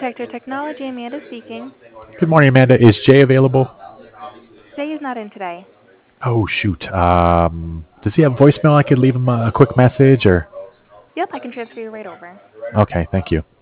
Director of Technology, Amanda speaking. Good morning, Amanda. Is Jay available? Jay is not in today. Oh, shoot. Does he have voicemail? I could leave him a quick message or. Yep, I can transfer you right over. Okay, thank you.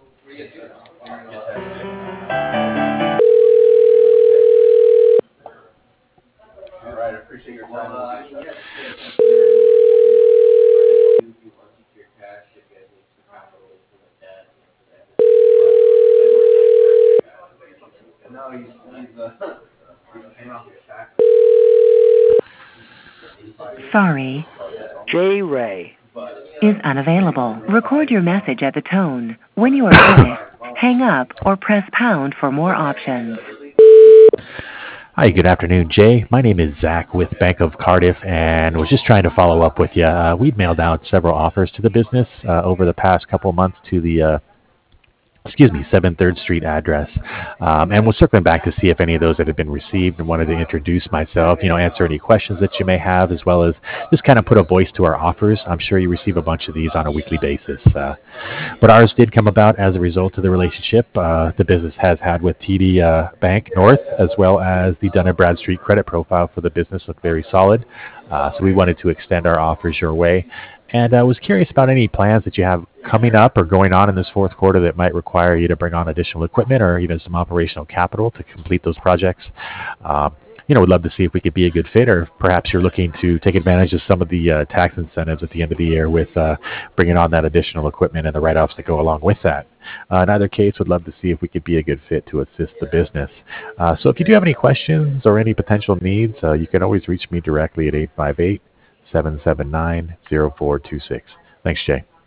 Sorry, Jay Ray. is unavailable. Record your message at the tone. When you are finished, hang up or press pound for more options. Hi, good afternoon, Jay. My name is Zach with Bank of Cardiff, and was just trying to follow up with you. We've mailed out several offers to the business over the past couple of months to the 7 3rd Street address. And was circling back to see if any of those had been received and wanted to introduce myself, answer any questions that you may have, as well as just kind of put a voice to our offers. I'm sure you receive a bunch of these on a weekly basis. But ours did come about as a result of the relationship the business has had with TD Bank North, as well as the Dun & Bradstreet credit profile for the business looked very solid. So we wanted to extend our offers your way. And I was curious about any plans that you have coming up or going on in this fourth quarter that might require you to bring on additional equipment or even some operational capital to complete those projects. We'd love to see if we could be a good fit, or perhaps you're looking to take advantage of some of the tax incentives at the end of the year with bringing on that additional equipment and the write-offs that go along with that. In either case, we'd love to see if we could be a good fit to assist the business. So if you do have any questions or any potential needs, you can always reach me directly at 858-779-0426. Thanks, Jay.